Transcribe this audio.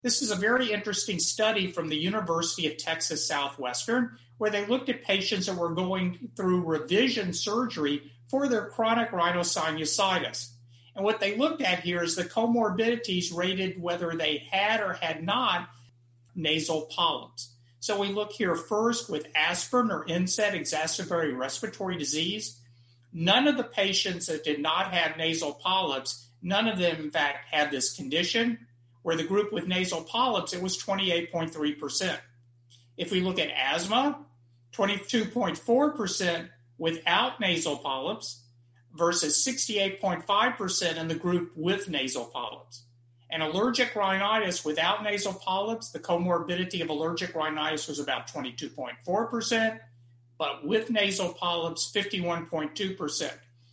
This is a very interesting study from the University of Texas Southwestern, where they looked at patients that were going through revision surgery for their chronic rhinosinusitis. And what they looked at here is the comorbidities rated whether they had or had not nasal polyps. So we look here first with aspirin or NSAID, exacerbatory respiratory disease. None of the patients that did not have nasal polyps, none of them, in fact, had this condition. Where the group with nasal polyps, it was 28.3%. If we look at asthma, 22.4% without nasal polyps versus 68.5% in the group with nasal polyps. And allergic rhinitis without nasal polyps, the comorbidity of allergic rhinitis was about 22.4%, but with nasal polyps, 51.2%.